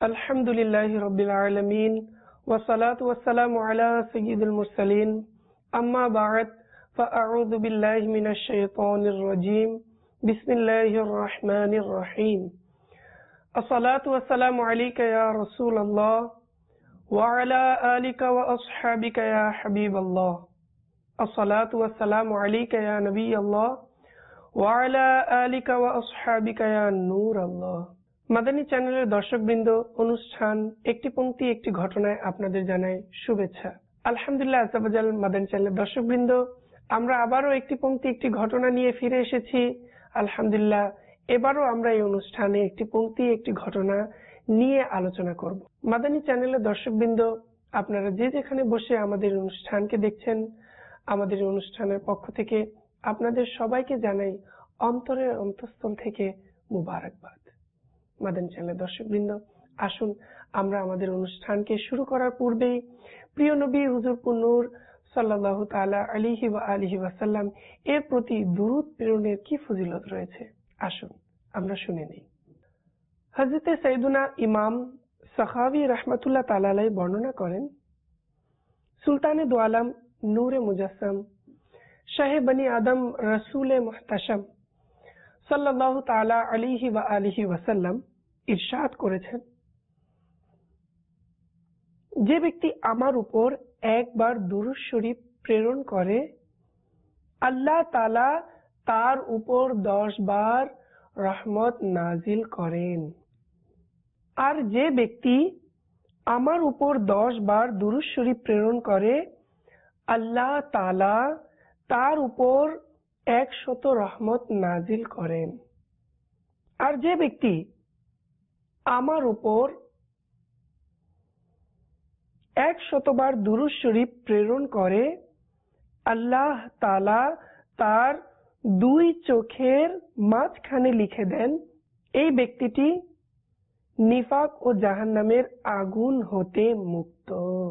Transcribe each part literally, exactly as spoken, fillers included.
अल्हम्दुलिल्लाहि रब्बिल आलमीन वस्सलातु वस्सलामु अला सय्यिदिल मुरसलीन अम्मा बाद फ़अऊज़ु बिल्लाहि मिनश शैतानिर रजीम बिस्मिल्लाहिर रहमानिर रहीम अस्सलातु वस्सलामु अलैका या रसूलल्लाह व अला आलिका व अस्हाबिका या हबीबल्लाह अस्सलातु वस्सलामु अलैका या नबियल्लाह व अला आलिका व अस्हाबिका या नूरल्लाह। মাদানী চ্যানেলের দর্শকবৃন্দ, অনুষ্ঠান একটি পংক্তি একটি ঘটনায় আপনাদের জানাই শুভেচ্ছা। আলহামদুলিল্লাহ আযাবাজাল মাদানী চ্যানেলের দর্শকবৃন্দ, আমরা আবারও একটি পংক্তি একটি ঘটনা নিয়ে ফিরে এসেছি। আলহামদুলিল্লাহ, এবারও আমরা এই অনুষ্ঠানে একটি পংক্তি একটি ঘটনা নিয়ে আলোচনা করব। মাদানী চ্যানেলের দর্শকবৃন্দ, আপনারা যে যেখানে বসে আমাদের অনুষ্ঠানকে দেখছেন, আমাদের অনুষ্ঠানের পক্ষ থেকে আপনাদের সবাইকে জানাই অন্তরের অন্তঃস্থল থেকে মুবারকবাদ। মাদানী চ্যানেলের দর্শকবৃন্দ, আসুন আমরা আমাদের অনুষ্ঠানকে শুরু করার পূর্বেই প্রিয় নবী হুজুর নূর সাল্লাল্লাহু তাআলা আলাইহি ওয়া আলিহি ওয়াসাল্লাম এর প্রতি দুরূদ প্রেরণের কি ফজিলত রয়েছে, আসুন আমরা শুনে নিই। হযরতে সাইয়্যিদুনা ইমাম সাখাওয়ী রাহমাতুল্লাহ তাআলা আলাইহি বর্ণনা করেন, সুলতানে দো আলম নূরে মুজাসসাম শাহে বনি আদম রাসূলে মুহতাশাম সাল্লাল্লাহু তাআলা আলাইহি ওয়া আলিহি ওয়াসাল্লাম ইরশাদ করেছেন, যে ব্যক্তি আমার উপর একবার দুরূদ শরীফ প্রেরণ করে, আল্লাহ তাআলা তার উপর দশ বার রহমত নাজিল করেন। আর যে ব্যক্তি আমার উপর দশ বার দুরূদ শরীফ প্রেরণ করে, আল্লাহ তাআলা তার উপর একশত রহমত নাজিল করেন। আর যে ব্যক্তি আমার উপর এক শতবার দুরূদ শরীফ প্রেরণ করে, আল্লাহ তাআলা তার দুই চোখের মাঝখানে লিখে দেন, এই ব্যক্তিটি নিফাক ও জাহান্নামের আগুন হতে মুক্ত।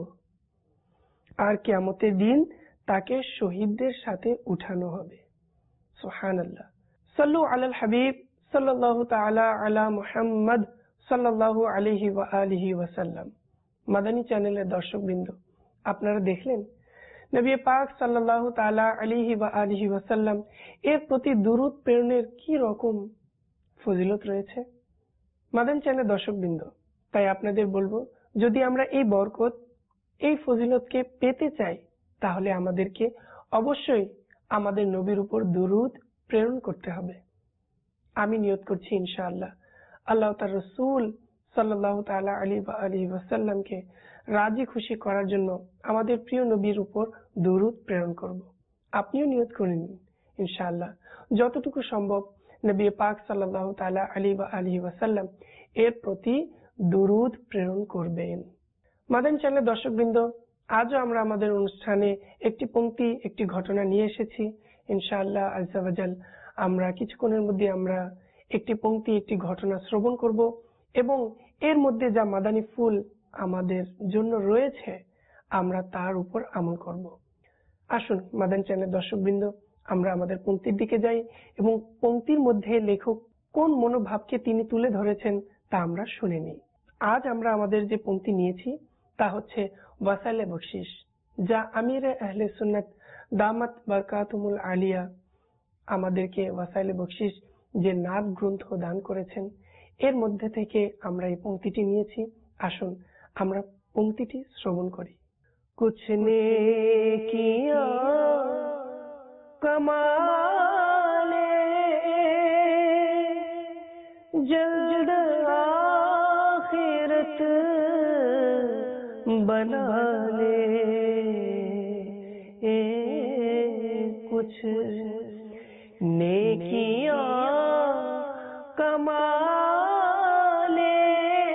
আর কিয়ামতের দিন তাকে শহীদদের সাথে উঠানো হবে। সুবহানাল্লাহ। সাল্লু আলাল হাবিব সাল্লাল্লাহু তাআলা আলা মুহাম্মদ সাল্লাল্লাহু আলাইহি ওয়া আলিহি ওয়াসাল্লাম। মাদানী চ্যানেলের দর্শকবৃন্দ, আপনারা দেখলেন নবী পাক সাল্লাল্লাহু তাআলা আলাইহি ওয়া আলিহি ওয়াসাল্লাম এর প্রতি দুরূদ প্রেরণের কি রকম ফজিলত রয়েছে। মাদানী চ্যানেলের দর্শকবৃন্দ, তাই আপনাদের বলবো, যদি আমরা এই বরকত এই ফজিলতকে পেতে চাই, তাহলে আমাদেরকে অবশ্যই আমাদের নবীর উপর দুরূদ প্রেরণ করতে হবে। আমি নিয়ত করছি ইনশাআল্লাহ আল্লাহ তার রাসূল সাল্লাল্লাহু তাআলা আলাইহি ওয়া আলিহি ওয়াসাল্লামকে রাজি খুশি করার জন্য আমাদের প্রিয় নবীর উপর দুরূদ প্রেরণ করব। আপনিও নিয়ত করে নিন ইনশাআল্লাহ যতটুকু সম্ভব নবী পাক সাল্লাল্লাহু তাআলা আলাইহি ওয়া আলিহি ওয়াসাল্লাম এর প্রতি দুরূদ প্রেরণ করবেন। মাদানী চ্যানেলের দর্শকবৃন্দ, আজও আমরা আমাদের অনুষ্ঠানে একটি পংক্তি একটি ঘটনা নিয়ে এসেছি। ইনশাআল্লাহ আযাবাজাল আমরা কিছুক্ষণের মধ্যে আমরা একটি পংক্তি একটি ঘটনা শ্রবণ করব এবং এর মধ্যে যা মাদানী ফুল আমাদের জন্য রয়েছে আমরা তার উপর আমল করব। আসুন মাদানী চ্যানেলের দর্শকবৃন্দ, আমরা আমাদের পংক্তির দিকে যাই এবং পংক্তির মধ্যে লেখক কোন মনোভাবকে তিনি তুলে ধরেছেন তা আমরা শুনে নিই। আজ আমরা আমাদের যে পংক্তি নিয়েছি তা হচ্ছে ওয়াসাইলে বখশিশ, যা আমিরে আহলে সুন্নাত দামাত বারকাতুহুল আলিয়া আমাদেরকে ওয়াসাইলে বখশিশ যে নাত গ্রন্থ দান করেছেন, এর মধ্যে থেকে আমরা এই পংক্তিটি নিয়েছি। আসুন আমরা পংক্তিটি শ্রবণ করি। কুছ নেকিয়া কমালে জলদ আখিরত बना ले, कुछ नेकियां कमा ले,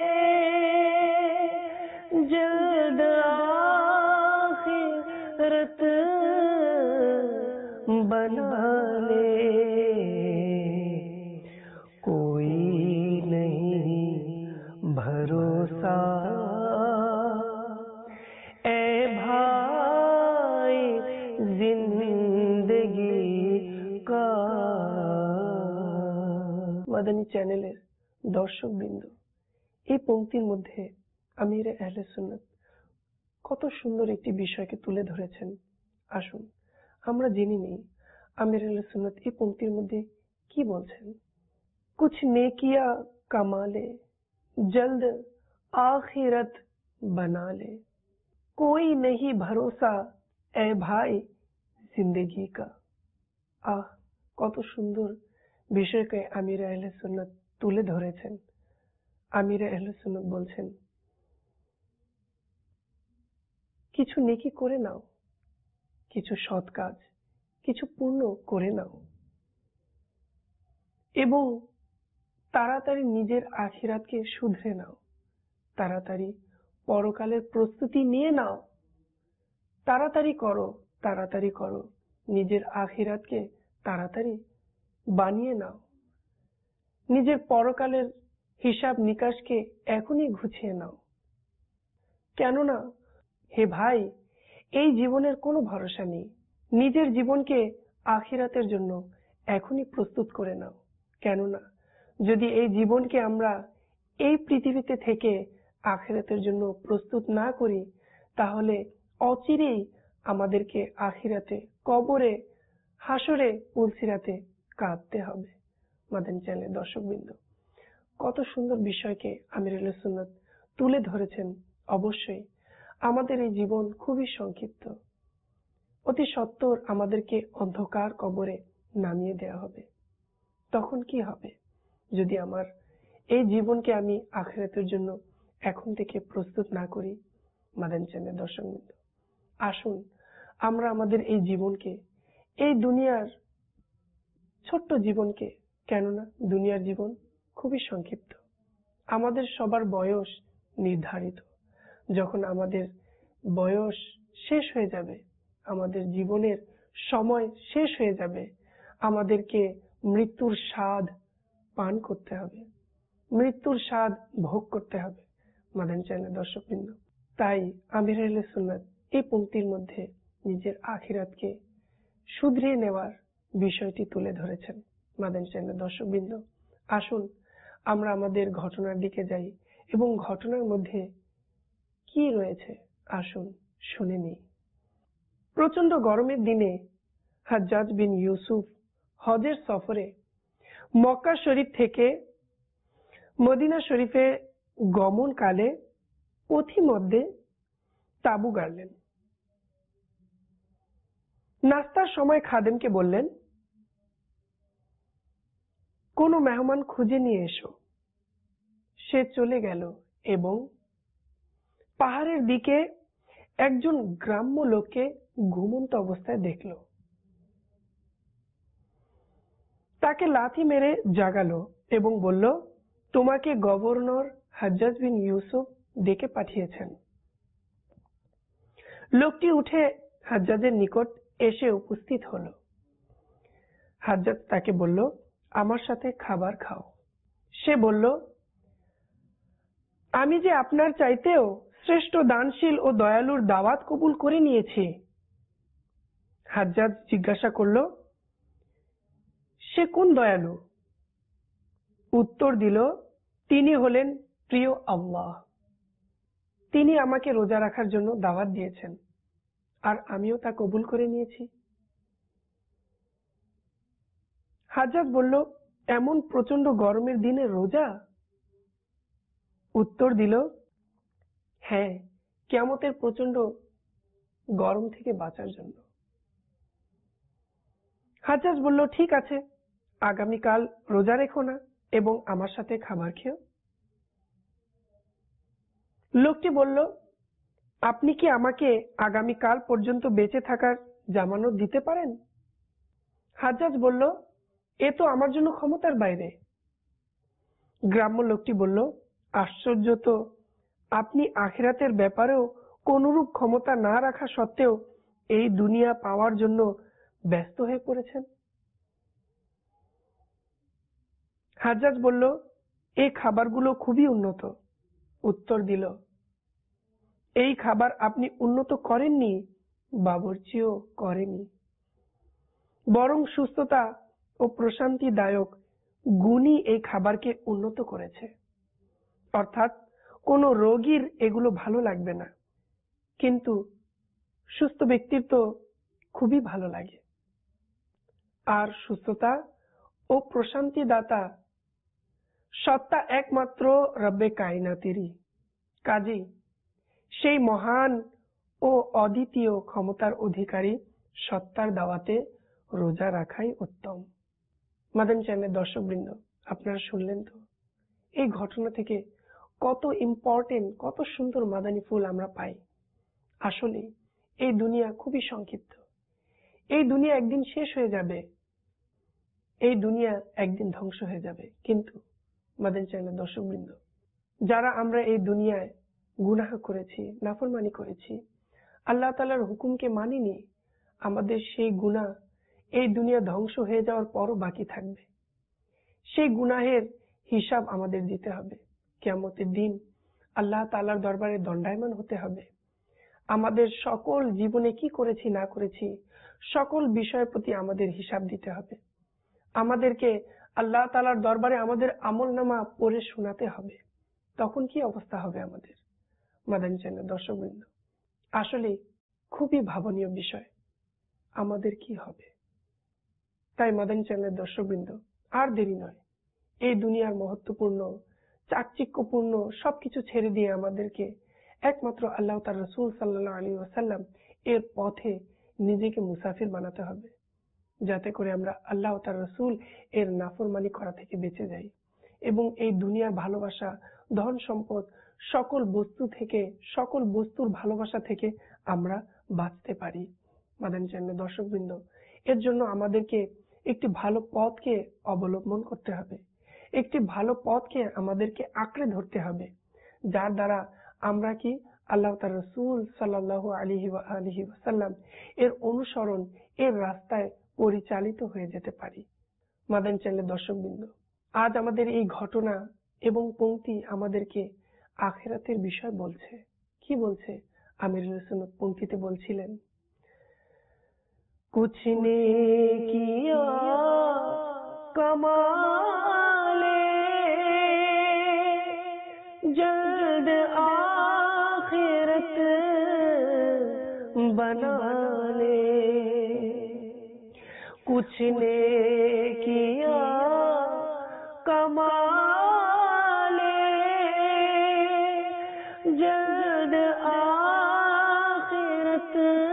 जल्द आखिरत बना ले। कोई नहीं भरोसा মাদানী চ্যানেলের দর্শকবৃন্দ, এই পংক্তির মধ্যে আমির আহলে সুন্নাত কত সুন্দর একটি বিষয়কে তুলে ধরেছেন। আসুন আমরা জেনে নিই আমির আহলে সুন্নাত এই পংক্তির মধ্যে কি বলছেন। कुछ नेकिया कमा ले, जल्द आखिरत बना ले, कोई नहीं भरोसा ए भाई जिंदगी का। আহ কত সুন্দর বিষয়কে আমির আহলে সুন্নাত তুলে ধরেছেন। আমির আহলে সুন্নাত বলছেন, কিছু নেকি করে নাও, কিছু সৎ কাজ, কিছু পুণ্য করে নাও এবং তাড়াতাড়ি নিজের আখিরাতকে শুধরে নাও, তাড়াতাড়ি পরকালের প্রস্তুতি নিয়ে নাও, তাড়াতাড়ি করো, তাড়াতাড়ি করো, নিজের আখিরাতকে তাড়াতাড়ি বানিয়ে নাও, নিজের পরকালের হিসাব নিকাশকে এখনই গুছিয়ে নাও। কেননা হে ভাই, এই জীবনের কোনো ভরসা নেই, নিজের জীবনকে আখিরাতের জন্য এখনই প্রস্তুত করে নাও। কেননা যদি এই জীবনকে আমরা এই পৃথিবীতে থেকে আখিরাতের জন্য প্রস্তুত না করি, তাহলে অচিরেই আমাদেরকে আখিরাতে, কবরে, হাসরে, পুলসিরাতে কাঁদতে হবে। মাদানী চ্যানেলের দর্শকবৃন্দ, কত সুন্দর বিষয়কে আমির আহলে সুন্নাত তুলে ধরেছেন। অবশ্যই আমাদের এই জীবন খুবই সংক্ষিপ্ত, অতি সত্বর আমাদেরকে অন্ধকার কবরে নামিয়ে দেওয়া হবে। তখন কি হবে যদি আমার এই জীবনকে আমি আখিরাতের জন্য এখন থেকে প্রস্তুত না করি? মাদানী চ্যানেলের দর্শকবৃন্দ, আসুন আমরা আমাদের এই জীবনকে, এই দুনিয়ার ছোট্ট জীবনকে, কেননা দুনিয়ার জীবন খুবই সংক্ষিপ্ত, আমাদের সবার বয়স নির্ধারিত। যখন আমাদের বয়স শেষ হয়ে যাবে, আমাদের জীবনের সময় শেষ হয়ে যাবে, আমাদেরকে মৃত্যুর স্বাদ পান করতে হবে, মৃত্যুর স্বাদ ভোগ করতে হবে। মাদানী চ্যানেলের দর্শকবৃন্দ, তাই আমির আহলে সুন্নাত এই পংক্তির মধ্যে নিজের আখিরাতকে শুধরিয়ে নেওয়ার বিষয়টি তুলে ধরেছেন। মাদানী চ্যানেলের দর্শকবৃন্দ, আসুন আমরা আমাদের ঘটনার দিকে যাই এবং ঘটনার মধ্যে কি রয়েছে আসুন শুনে নিই। প্রচন্ড গরমের দিনে হাজ্জাজ বিন ইউসুফ হজের সফরে মক্কা শরীফ থেকে মদিনা শরীফে গমনকালে পথিমধ্যে তাঁবু গাড়লেন। নাস্তার সময় খাদেমকে বললেন, কোনো মেহমান খুঁজে নিয়ে এসো। সে চলে গেল এবং পাহাড়ের দিকে একজন গ্রাম্য লোককে ঘুমন্ত অবস্থায় দেখল। তাকে লাথি মেরে জাগালো এবং বলল, তোমাকে গভর্নর হাজ্জাজ বিন ইউসুফ ডেকে পাঠিয়েছেন। লোকটি উঠে হাজ্জাজের নিকট এসে উপস্থিত হলো। হাজ্জাজ তাকে বলল, আমার সাথে খাবার খাও। সে বলল, আমি যে আপনার চাইতেও শ্রেষ্ঠ দানশীল ও দয়ালুর দাওয়াত কবুল করে নিয়েছি। হাজ্জাজ জিজ্ঞাসা করল, সে কোন দয়ালু? উত্তর দিল, তিনি হলেন প্রিয় আল্লাহ। তিনি আমাকে রোজা রাখার জন্য দাওয়াত দিয়েছেন আর আমিও তা কবুল করে নিয়েছি। হাজ্জাজ বলল, এমন প্রচন্ড গরমের দিনে রোজা? উত্তর দিল, হ্যাঁ, কিয়ামতের প্রচন্ড গরম থেকে বাঁচার জন্য। হাজ্জাজ বলল, ঠিক আছে, আগামীকাল রোজা রেখো না এবং আমার সাথে খাবার খেও। লোকটি বলল, আপনি কি আমাকে আগামীকাল পর্যন্ত বেঁচে থাকার জামানত দিতে পারেন? হাজ্জাজ বলল, এ তো আমার জন্য ক্ষমতার বাইরে। গ্রাম্য লোকটি বলল, আশ্চর্য তো, আপনি আখিরাতের ব্যাপারেও কোনরূপ ক্ষমতা না রাখা সত্ত্বেও এই দুনিয়া পাওয়ার জন্য ব্যস্ত হয়ে পড়েছেন। হাজ্জাজ বলল, এই খাবারগুলো খুবই উন্নত। উত্তর দিল, এই খাবার আপনি উন্নত করেননি, বাবুর্চিও করেনি, বরং সুস্থতা ও প্রশান্তিদায়ক গুণই এই খাবারকে উন্নত করেছে। অর্থাৎ কোনো রোগীর এগুলো ভালো লাগবে না, কিন্তু সুস্থ ব্যক্তির তো খুবই ভালো লাগে। আর সুস্থতা ও প্রশান্তি দাতা সত্তা একমাত্র রব্বে কায়নাতেরই। কাজেই সেই মহান ও অদ্বিতীয় ক্ষমতার অধিকারী সত্তার দাওয়াতে রোজা রাখাই উত্তম। মাদানী চ্যানেলের দর্শকবৃন্দ, আপনারা শুনলেন তো এই ঘটনা থেকে কত ইম্পর্টেন্ট, কত সুন্দর মাদানী ফুল আমরা পাই। আসলে এই দুনিয়া খুবই সংক্ষিপ্ত। এই দুনিয়া একদিন শেষ হয়ে যাবে, এই দুনিয়া একদিন ধ্বংস হয়ে যাবে। কিন্তু মাদানী চ্যানেলের দর্শকবৃন্দ, যারা আমরা এই দুনিয়ায় গুনাহ করেছি, নাফরমানি করেছি, আল্লাহ তাআলার হুকুমকে মানিনি, আমাদের সেই গুনাহ এই দুনিয়া ধ্বংস হয়ে যাওয়ার পরও বাকি থাকবে। সেই গুনাহের হিসাব আমাদের দিতে হবে। কিয়ামতের দিন আল্লাহ তাআলার দরবারে দণ্ডায়মান হতে হবে। আমাদের সকল জীবনে কি করেছি না করেছি সকল বিষয়ের প্রতি আমাদের হিসাব দিতে হবে। আমাদেরকে আল্লাহ তাআলার দরবারে আমাদের আমলনামা পড়ে শোনাতে হবে। তখন কি অবস্থা হবে আমাদের? মাদানী চ্যানেলের দর্শকবৃন্দ, আসলে খুবই ভাবনীয় বিষয়, আমাদের কি হবে? তাই মাদানী চ্যানেলের দর্শকবৃন্দ, আর দেরি নয়, এই দুনিয়ার মহত্বপূর্ণ চাকচিক্যপূর্ণ সবকিছু ছেড়ে দিয়ে আমাদেরকে একমাত্র আল্লাহ তার রাসূল সাল্লাল্লাহু আলাইহি ওয়াসাল্লাম এর পথে নিজেকে মুসাফির বানাতে হবে, যাতে করে আমরা আল্লাহ তার রাসূল এর নাফরমানি করা থেকে বেঁচে যাই এবং এই দুনিয়ার ভালোবাসা, ধন সম্পদ, সকল বস্তু থেকে, সকল বস্তুর ভালোবাসা থেকে আমরা বাঁচতে পারি। মাদানী চ্যানেলের দর্শকবৃন্দ, এর জন্য আমাদেরকে একটি ভালো পথকে অবলম্বন করতে হবে, একটি ভালো পথকে আমাদেরকে আঁকড়ে ধরতে হবে, যার দ্বারা আমরা কি আল্লাহ তার রাসূল সাল্লাল্লাহু আলাইহি ওয়া আলিহি ওয়াসাল্লাম এর অনুসরণ, এর রাস্তায় পরিচালিত হয়ে যেতে পারি। মাদানী চ্যানেলের দর্শকবৃন্দ, আজ আমাদের এই ঘটনা এবং পংক্তি আমাদেরকে আখিরাতের বিষয় বলছে। কি বলছে? আমিরুল সুন্নাত পংক্তিতে বলছিলেন, कुछ ने किया कमाले जल्द आखिरत बना ले, कुछ ने किया कमाले जल्द आखिरत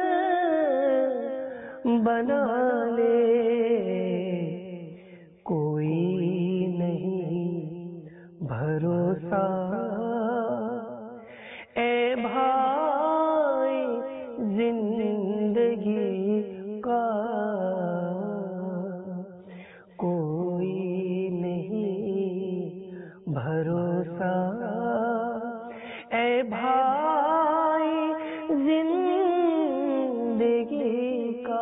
बना ले, कोई नहीं भरोसा ए भाई जिंदगी का, कोई नहीं भरोसा ए भाई जिंदगी का।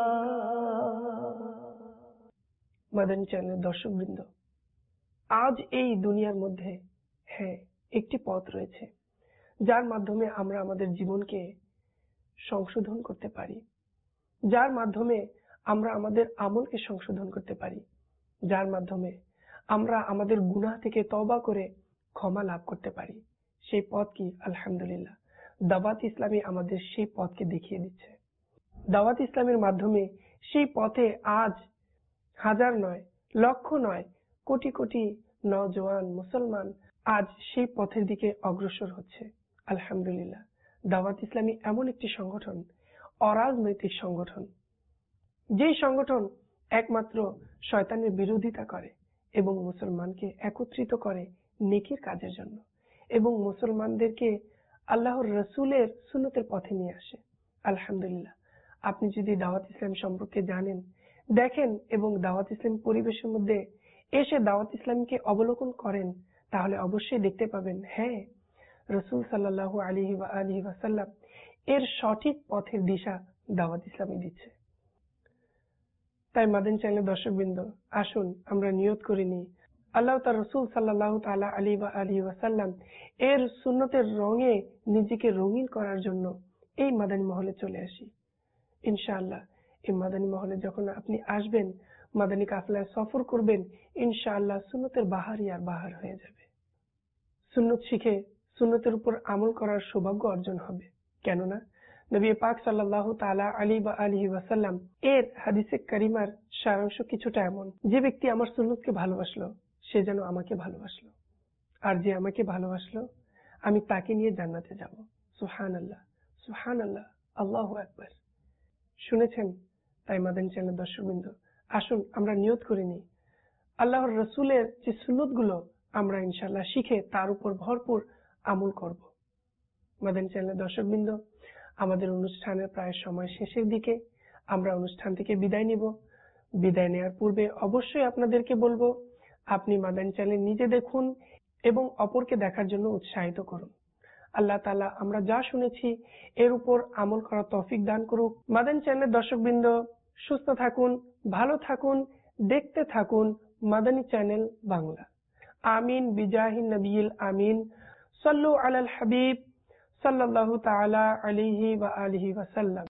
মাদানী চ্যানেলের দর্শকবৃন্দ, আজ এই দুনিয়ার মধ্যে হ্যাঁ একটি পথ রয়েছে, যার মাধ্যমে আমরা আমাদের জীবনকে সংশোধন করতে পারি, যার মাধ্যমে আমরা আমাদের আমলকে সংশোধন করতে পারি, যার মাধ্যমে আমরা আমাদের গুনাহ থেকে তওবা করে ক্ষমা লাভ করতে পারি। সেই পথ কি? আলহামদুলিল্লাহ, দাওয়াত ইসলামী আমাদের সেই পথকে দেখিয়ে দিচ্ছে। দাওয়াত ইসলামের মাধ্যমে সেই পথে আজ হাজার নয়, লক্ষ নয়, কোটি কোটি নওজোয়ান মুসলমান আজ সেই পথের দিকে অগ্রসর হচ্ছে। আলহামদুলিল্লাহ, দাওয়াত ইসলামী এমন একটি সংগঠন, অরাজনৈতিক সংগঠন, যেই সংগঠন একমাত্র শয়তানের বিরোধিতা করে এবং মুসলমানকে একত্রিত করে নেকির কাজের জন্য এবং মুসলমানদেরকে আল্লাহর রাসূলের সুন্নতের পথে নিয়ে আসে। আলহামদুলিল্লাহ, আপনি যদি দাওয়াত ইসলাম সম্পর্কে জানেন, দেখেন এবং দাওয়াত ইসলাম পরিবেশের মধ্যে এসে দাওয়াত ইসলামকে অবলোকন করেন, তাহলে অবশ্যই দেখতে পাবেন হ্যাঁ রাসূল সাল্লাল্লাহু আলাইহি ওয়া আলিহি ওয়াসাল্লাম এর সঠিক পথের দিশা দাওয়াত ইসলামী দিচ্ছে। তাই মাদানী চ্যানেলের দর্শকবৃন্দ, আসুন আমরা নিয়ত করে নিই আল্লাহ তার রাসূল সাল্লাল্লাহু তাআলা আলাইহি ওয়া আলিহি ওয়াসাল্লাম এর সুন্নতের রঙে নিজেকে রঙিন করার জন্য এই মাদানী মহলে চলে আসি। ইনশাআল্লাহ এই মাদানী মহলে যখন আপনি আসবেন, মাদানী কাফেলায় সফর করবেন, ইনশাআল্লাহ সুন্নতের বাহারই আর বাহার হয়ে যাবে। সুন্নত শিখে সুন্নতের উপর আমল করার সৌভাগ্য অর্জন হবে। কেননা নবী পাক সাল্লাল্লাহু তাআলা আলাইহি ওয়া আলিহি ওয়াসাল্লাম এর হাদিসে কারিমার সারাংশ কিছুটা এমন, যে ব্যক্তি আমার সুন্নতকে ভালোবাসলো সে যেন আমাকে ভালোবাসলো, আর যে আমাকে ভালোবাসলো আমি তাকে নিয়ে জান্নাতে যাব। সুবহানাল্লাহ, সুবহানাল্লাহ, আল্লাহু আকবার। শুনেছেন? তাই মাদানী চ্যানেল দর্শকবৃন্দ, আসুন আমরা নিয়ত করে নিই আল্লাহর রসুলের যে সুন্নতগুলো আমরা ইনশাআল্লাহ শিখে তার উপর ভরপুর আমল করব। মাদানী চ্যানেলের দর্শকবৃন্দ, আমাদের অনুষ্ঠানের প্রায় সময় শেষের দিকে, আমরা অনুষ্ঠান থেকে বিদায় নিব। বিদায় নেওয়ার পূর্বে অবশ্যই আপনাদেরকে বলবো, আপনি মাদানী চ্যানেল নিজে দেখুন এবং অপরকে দেখার জন্য উৎসাহিত করুন। আল্লাহ তাআলা আমরা যা শুনেছি এর উপর আমল করার তৌফিক দান করুক। মাদানী চ্যানেলের দর্শকবৃন্দ, সুস্থ থাকুন, ভালো থাকুন, দেখতে থাকুন মাদানী চ্যানেল বাংলা। আমিন বিজাহিন নবিয়িল আমিন। সাল্লু আলাল হাবিব সাল্লাল্লাহু তাআলা আলাইহি ওয়া আলিহি ওয়াসাল্লাম।